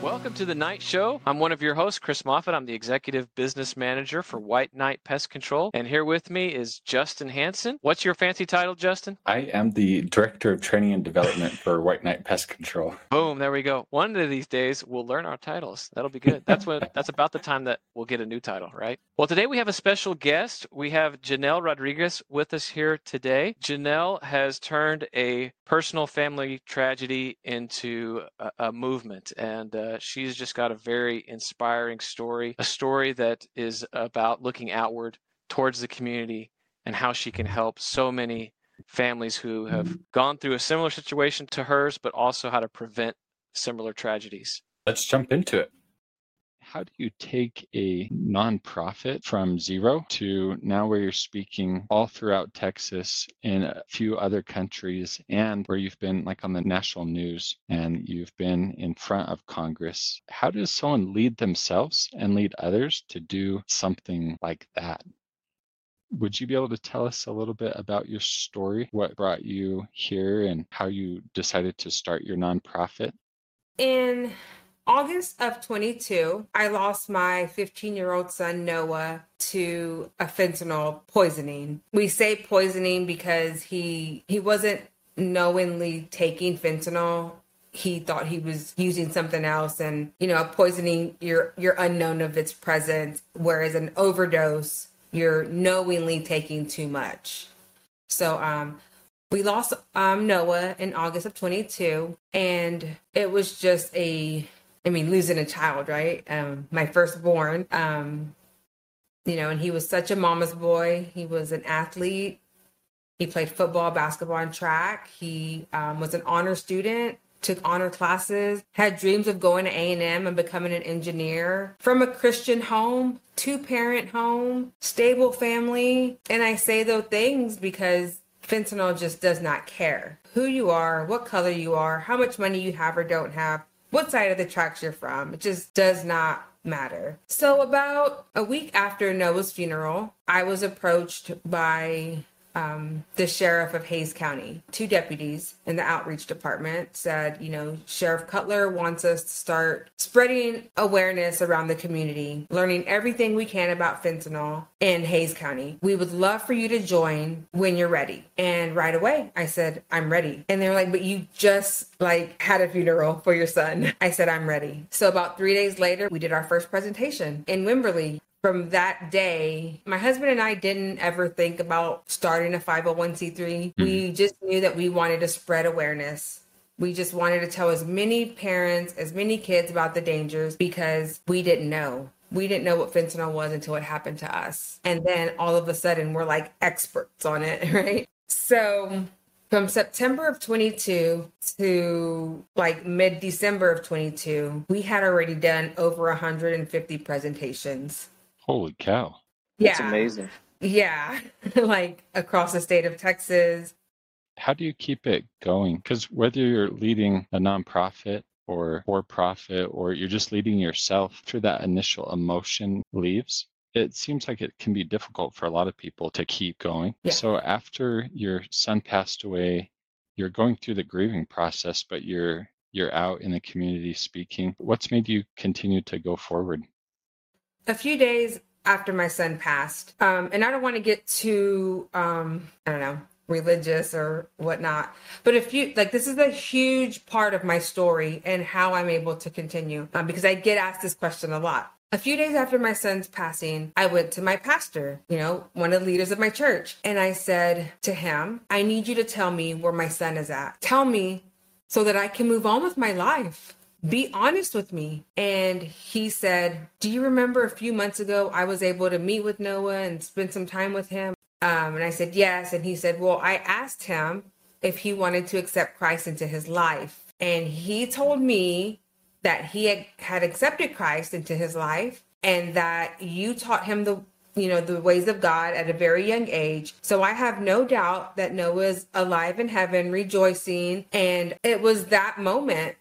Welcome to The Knight Show. I'm one of your hosts, Chris Moffat. I'm the Executive Business Manager for White Knight Pest Control. And here with me is Justin Hansen. What's your fancy title, Justin? I am the Director of Training and Development for White Knight Pest Control. Boom, there we go. One of these days, we'll learn our titles. That'll be good. That's about the time that we'll get a new title, right? Well, today we have a special guest. We have Janelle Rodriguez with us here today. Janelle has turned a personal family tragedy into a movement, and she's just got a very inspiring story, a story that is about looking outward towards the community and how she can help so many families who have gone through a similar situation to hers, but also how to prevent similar tragedies. Let's jump into it. How do you take a nonprofit from zero to now where you're speaking all throughout Texas in a few other countries, and where you've been like on the national news and you've been in front of Congress? How does someone lead themselves and lead others to do something like that? Would you be able to tell us a little bit about your story, what brought you here, and how you decided to start your nonprofit? In August of 22, I lost my 15-year-old son, Noah, to a fentanyl poisoning. We say poisoning because he wasn't knowingly taking fentanyl. He thought he was using something else, and, a poisoning, you're unknown of its presence, whereas an overdose, you're knowingly taking too much. So we lost Noah in August of 22, and it was just losing a child, right? My firstborn, and he was such a mama's boy. He was an athlete. He played football, basketball, and track. He was an honor student, took honor classes, had dreams of going to A&M and becoming an engineer, from a Christian home, 2-parent home, stable family. And I say those things because fentanyl just does not care who you are, what color you are, how much money you have or don't have, what side of the tracks you're from. It just does not matter. So about a week after Noah's funeral, I was approached by the sheriff of Hays County. 2 deputies in the outreach department said, Sheriff Cutler wants us to start spreading awareness around the community, learning everything we can about fentanyl in Hays County. We would love for you to join when you're ready. And right away, I said, I'm ready. And they're like, but you just had a funeral for your son. I said, I'm ready. So about 3 days later, we did our first presentation in Wimberley. From that day, my husband and I didn't ever think about starting a 501c3. Mm-hmm. We just knew that we wanted to spread awareness. We just wanted to tell as many parents, as many kids about the dangers, because we didn't know. We didn't know what fentanyl was until it happened to us. And then all of a sudden, we're like experts on it, right? So from September of 22 to mid-December of 22, we had already done over 150 presentations. Holy cow. That's amazing. Yeah. Across the state of Texas. How do you keep it going? Because whether you're leading a nonprofit or for-profit, or you're just leading yourself, through that initial emotion leaves, it seems like it can be difficult for a lot of people to keep going. Yeah. So after your son passed away, you're going through the grieving process, but you're out in the community speaking. What's made you continue to go forward? A few days after my son passed, and I don't want to get too, religious or whatnot, but this is a huge part of my story and how I'm able to continue, because I get asked this question a lot. A few days after my son's passing, I went to my pastor, one of the leaders of my church, and I said to him, I need you to tell me where my son is at. Tell me so that I can move on with my life. Be honest with me. And he said, do you remember a few months ago, I was able to meet with Noah and spend some time with him? And I said, yes. And he said, well, I asked him if he wanted to accept Christ into his life. And he told me that he had accepted Christ into his life, and that you taught him the ways of God at a very young age. So I have no doubt that Noah is alive in heaven, rejoicing. And it was that moment.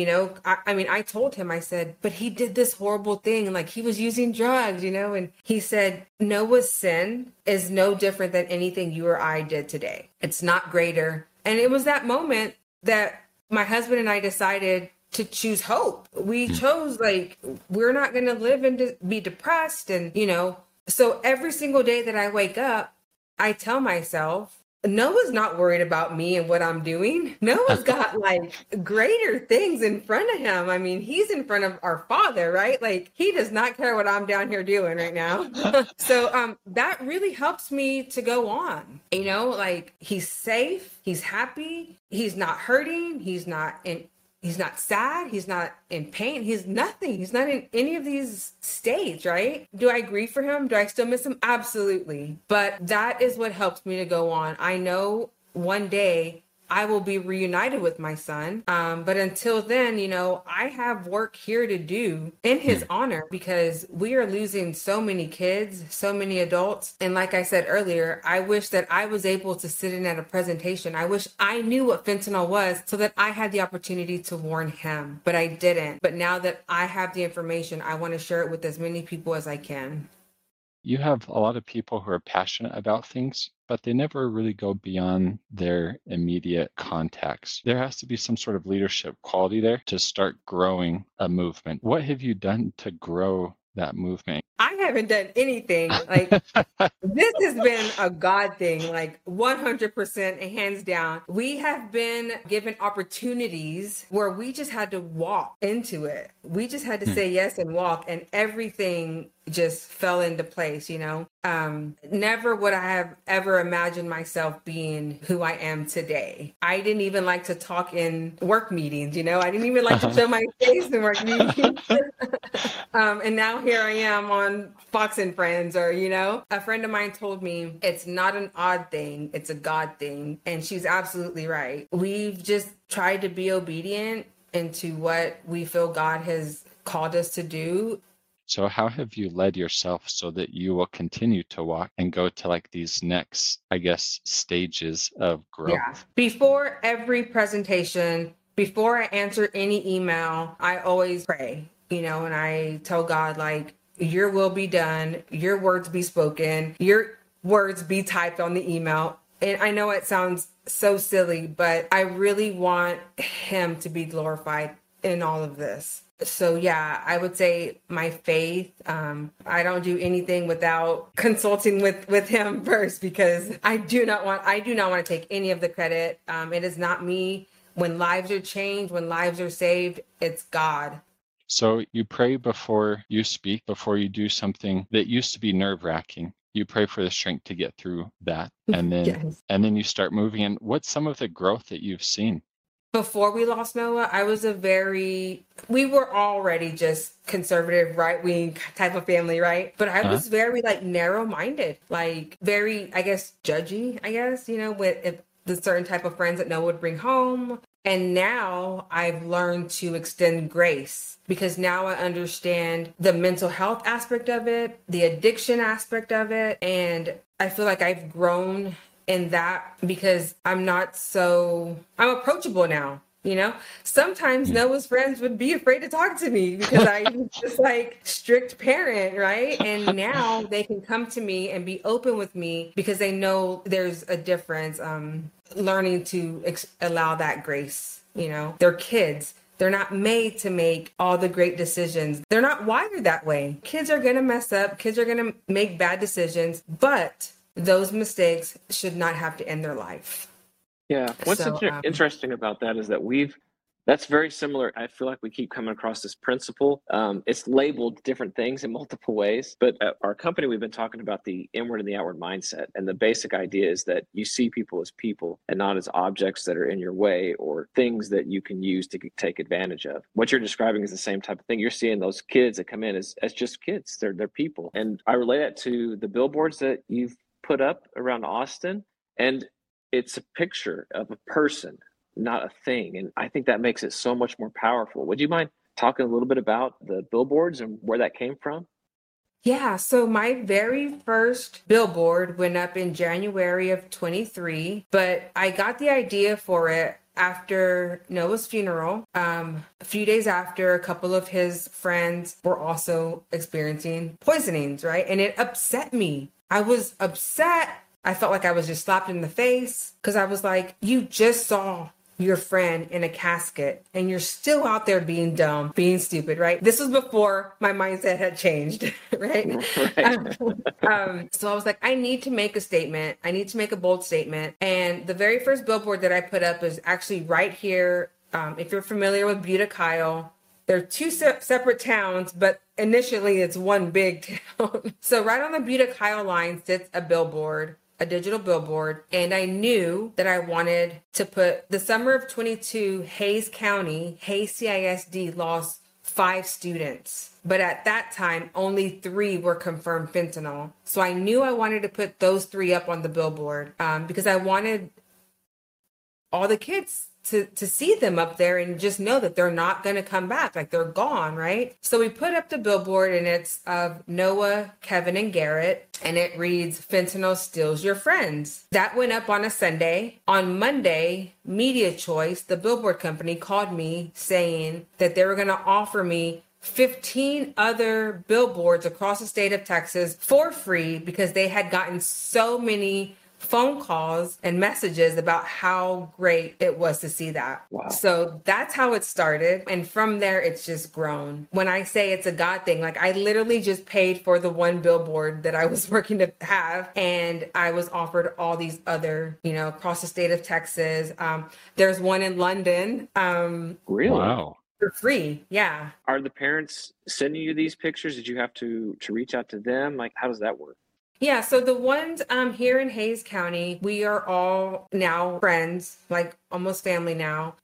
I told him, I said, but he did this horrible thing, he was using drugs, and he said, Noah's sin is no different than anything you or I did today. It's not greater. And it was that moment that my husband and I decided to choose hope. We chose, like, we're not going to live and be depressed. And, so every single day that I wake up, I tell myself, Noah's not worried about me and what I'm doing. Noah's got like greater things in front of him. I mean, he's in front of our Father, right? Like, he does not care what I'm down here doing right now. So that really helps me to go on. Like, he's safe, he's happy, he's not hurting, he's not sad, he's not in pain, he's nothing. He's not in any of these states, right? Do I grieve for him? Do I still miss him? Absolutely. But that is what helps me to go on. I know one day I will be reunited with my son. But until then, I have work here to do in his honor, because we are losing so many kids, so many adults. And like I said earlier, I wish that I was able to sit in at a presentation. I wish I knew what fentanyl was so that I had the opportunity to warn him, but I didn't. But now that I have the information, I want to share it with as many people as I can. You have a lot of people who are passionate about things, but they never really go beyond their immediate contacts. There has to be some sort of leadership quality there to start growing a movement. What have you done to grow that movement? I haven't done anything. Like, this has been a God thing, like 100%, hands down. We have been given opportunities where we just had to walk into it. We just had to say yes and walk, and everything just fell into place, Never would I have ever imagined myself being who I am today. I didn't even like to talk in work meetings, I didn't even like to show my face in work meetings. And now here I am on Fox and Friends, or, a friend of mine told me it's not an odd thing, it's a God thing. And she's absolutely right. We've just tried to be obedient into what we feel God has called us to do. So how have you led yourself so that you will continue to walk and go to like these next, stages of growth? Yeah. Before every presentation, before I answer any email, I always pray, and I tell God, like, your will be done, your words be spoken, your words be typed on the email. And I know it sounds so silly, but I really want him to be glorified in all of this. So yeah, I would say my faith, I don't do anything without consulting with him first, because I do not want to take any of the credit. It is not me. When lives are changed, when lives are saved, it's God. So you pray before you speak, before you do something that used to be nerve-wracking. You pray for the strength to get through that. And then Yes. and then you start moving. And what's some of the growth that you've seen? Before we lost Noah, we were already just conservative, right-wing type of family, right? But I was very narrow-minded, very, judgy, with the certain type of friends that Noah would bring home. And now I've learned to extend grace, because now I understand the mental health aspect of it, the addiction aspect of it. And I feel like I've grown in that, because I'm approachable now. Sometimes Noah's friends would be afraid to talk to me because I'm just strict parent, right? And now they can come to me and be open with me because they know there's a difference. Learning to allow that grace, they're kids. They're not made to make all the great decisions. They're not wired that way. Kids are going to mess up. Kids are going to make bad decisions, but those mistakes should not have to end their life. Yeah. What's interesting about that is that that's very similar. I feel like we keep coming across this principle. It's labeled different things in multiple ways, but at our company, we've been talking about the inward and the outward mindset. And the basic idea is that you see people as people and not as objects that are in your way or things that you can use to take advantage of. What you're describing is the same type of thing. You're seeing those kids that come in as just kids. They're people. And I relate that to the billboards that you've put up around Austin. And it's a picture of a person, not a thing. And I think that makes it so much more powerful. Would you mind talking a little bit about the billboards and where that came from? Yeah, so my very first billboard went up in January of 23, but I got the idea for it after Noah's funeral. A few days after, a couple of his friends were also experiencing poisonings, right? And it upset me. I was upset. I felt like I was just slapped in the face because I was like, you just saw your friend in a casket and you're still out there being dumb, being stupid, right? This was before my mindset had changed, right? So I was like, I need to make a statement. I need to make a bold statement. And the very first billboard that I put up is actually right here. If you're familiar with Buda Kyle, they're two separate towns, but initially it's one big town. So right on the Buda Kyle line sits a billboard, a digital billboard, and I knew that I wanted to put the summer of 22, Hays County, Hays CISD lost 5 students. But at that time, only 3 were confirmed fentanyl. So I knew I wanted to put those 3 up on the billboard because I wanted all the kids to see them up there and just know that they're not going to come back, like they're gone, right? So we put up the billboard and it's of Noah, Kevin, and Garrett, and it reads, "Fentanyl steals your friends." That went up on a Sunday. On Monday, Media Choice, the billboard company, called me saying that they were going to offer me 15 other billboards across the state of Texas for free because they had gotten so many phone calls and messages about how great it was to see that. Wow. So that's how it started. And from there, it's just grown. When I say it's a God thing, like I literally just paid for the one billboard that I was working to have. And I was offered all these other, across the state of Texas. There's one in London. Really? Wow. For free. Yeah. Are the parents sending you these pictures? Did you have to reach out to them? Like, how does that work? Yeah, so the ones here in Hays County, we are all now friends, like almost family now.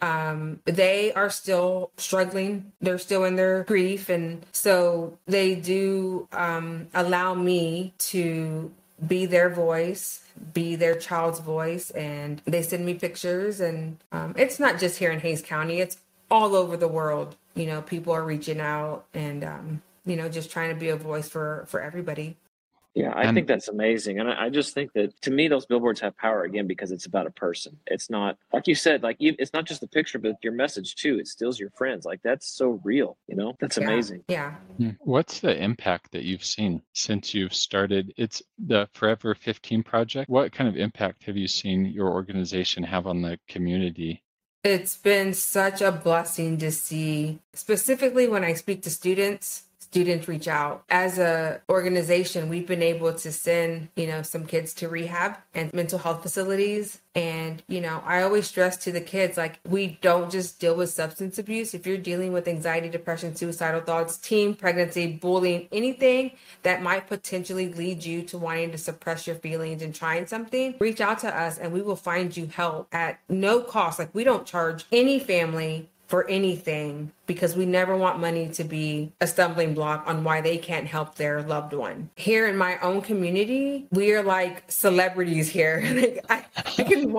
They are still struggling. They're still in their grief. And so they do allow me to be their voice, be their child's voice. And they send me pictures. And it's not just here in Hays County. It's all over the world. People are reaching out and, just trying to be a voice for everybody. Yeah, I think that's amazing. And I just think that, to me, those billboards have power, again, because it's about a person. It's not, like you said, it's not just the picture, but your message too. It steals your friends. Like, that's so real, That's amazing. Yeah. What's the impact that you've seen since you've started? It's the Forever 15 project. What kind of impact have you seen your organization have on the community? It's been such a blessing to see, specifically when I speak to students reach out. As a organization, we've been able to send, some kids to rehab and mental health facilities. And, I always stress to the kids, like, we don't just deal with substance abuse. If you're dealing with anxiety, depression, suicidal thoughts, teen pregnancy, bullying, anything that might potentially lead you to wanting to suppress your feelings and trying something, reach out to us and we will find you help at no cost. Like, we don't charge any family for anything because we never want money to be a stumbling block on why they can't help their loved one. Here in my own community, we are like celebrities here. Like I can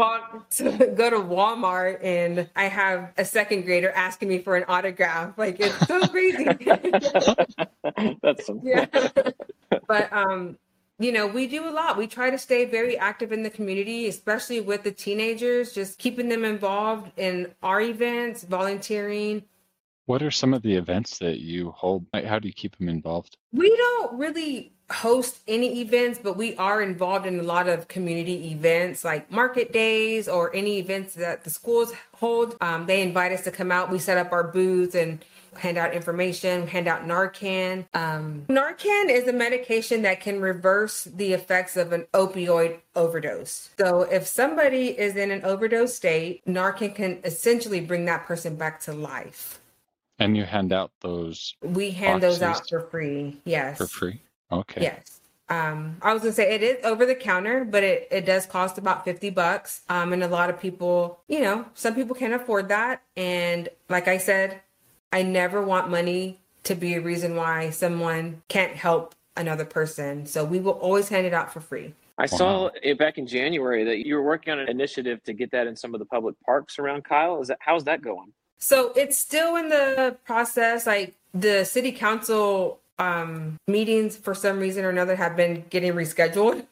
go to Walmart and I have a second grader asking me for an autograph. Like, it's so crazy. That's some... Yeah. But we do a lot. We try to stay very active in the community, especially with the teenagers, just keeping them involved in our events, volunteering. What are some of the events that you hold? How do you keep them involved? We don't really host any events, but we are involved in a lot of community events like market days or any events that the schools hold. They invite us to come out. We set up our booths and hand out information, hand out Narcan. Narcan is a medication that can reverse the effects of an opioid overdose. So if somebody is in an overdose state, Narcan can essentially bring that person back to life. And you hand out those? We hand those out for free. Yes. For free? Okay. Yes. I was gonna say it is over the counter, but it does cost about $50. And a lot of people, some people can't afford that. And like I said, I never want money to be a reason why someone can't help another person. So we will always hand it out for free. I saw it back in January that you were working on an initiative to get that in some of the public parks around Kyle. How's that going? So it's still in the process. Like the city council meetings, for some reason or another, have been getting rescheduled.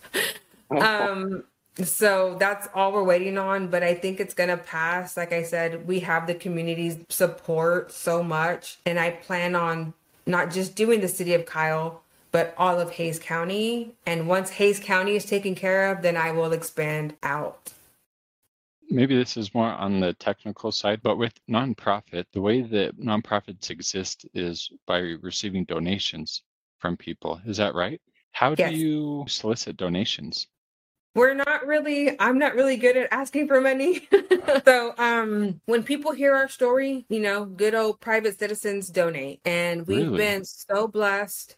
So that's all we're waiting on, but I think it's going to pass. Like I said, we have the community's support so much, and I plan on not just doing the city of Kyle, but all of Hays County. And once Hays County is taken care of, then I will expand out. maybe this is more on the technical side, but with nonprofit, the way that nonprofits exist is by receiving donations from people. Is that right? How do Yes. you solicit donations? I'm not really good at asking for money. So when people hear our story, good old private citizens donate. And we've Really? been so blessed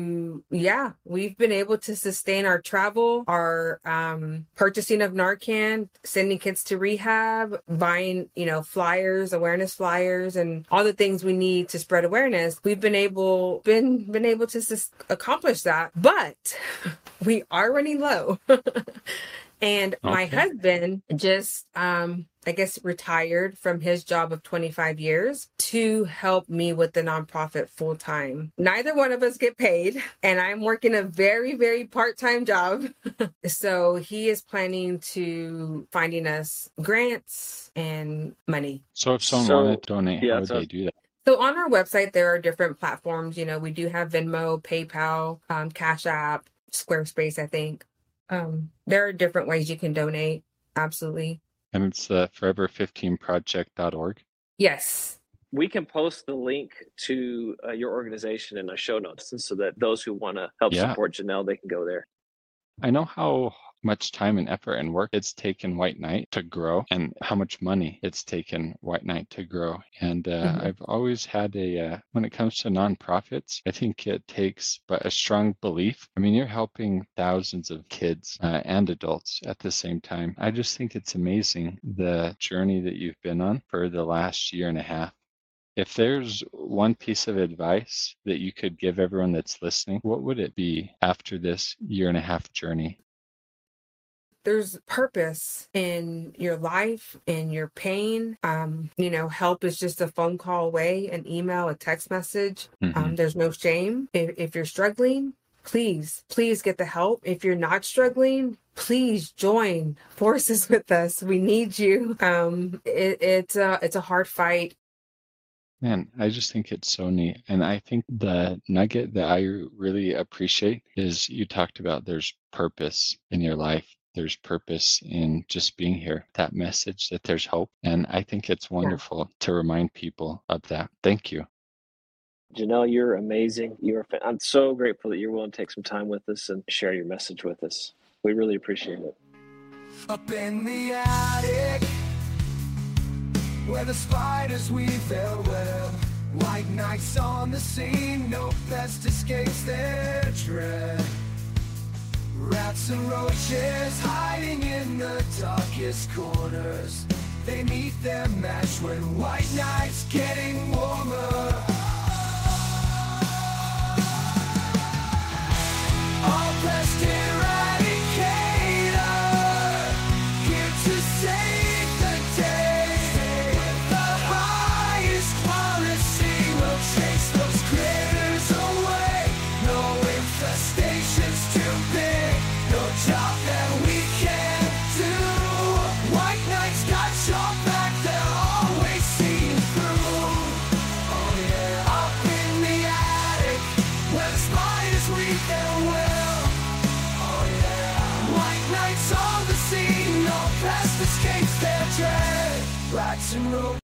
we've been able to sustain our travel, our purchasing of Narcan, sending kids to rehab, buying, flyers, awareness flyers, and all the things we need to spread awareness. We've been able to accomplish that, but we are running low. And my Okay. husband just, retired from his job of 25 years to help me with the nonprofit full time. Neither one of us get paid, and I'm working a very, very part-time job. So he is planning to finding us grants and money. So if someone So- wanted to donate, yeah, how would so- they do that? So on our website, there are different platforms. We do have Venmo, PayPal, Cash App, Squarespace, I think. There are different ways you can donate. Absolutely. And it's forever15project.org. Yes. We can post the link to your organization in the show notes, and so that those who want to help Yeah. support Janelle, they can go there. I know how much time and effort and work it's taken White Knight to grow, and how much money it's taken White Knight to grow. And I've always had when it comes to nonprofits, I think it takes but a strong belief. I mean, you're helping thousands of kids and adults at the same time. I just think it's amazing the journey that you've been on for the last year and a half. If there's one piece of advice that you could give everyone that's listening, what would it be after this year and a half journey? There's purpose in your life, in your pain. Help is just a phone call away, an email, a text message. Mhm. There's no shame. If you're struggling, please get the help. If you're not struggling, please join forces with us. We need you. It's a hard fight. Man, I just think it's so neat. And I think the nugget that I really appreciate is you talked about there's purpose in your life. There's purpose in just being here, that message that there's hope. And I think it's wonderful to remind people of that. Thank you. Janelle, you're amazing. I'm so grateful that you're willing to take some time with us and share your message with us. We really appreciate it. Up in the attic, where the spiders weave their web, White Knights on the scene, no pest escapes their dread. Rats and roaches hiding in the darkest corners, they meet their match when White Knight's getting warmer. All pest eradicator, here to save the day. With the highest quality, we'll chase those critters away. No infestation's too big, no job that we can't do. White Knight's got your back, they'll always see you through. Oh yeah, up in the attic, where the spiders weave their web. Oh yeah, White Knight's on the scene, no pest escapes their dread. Rats and roaches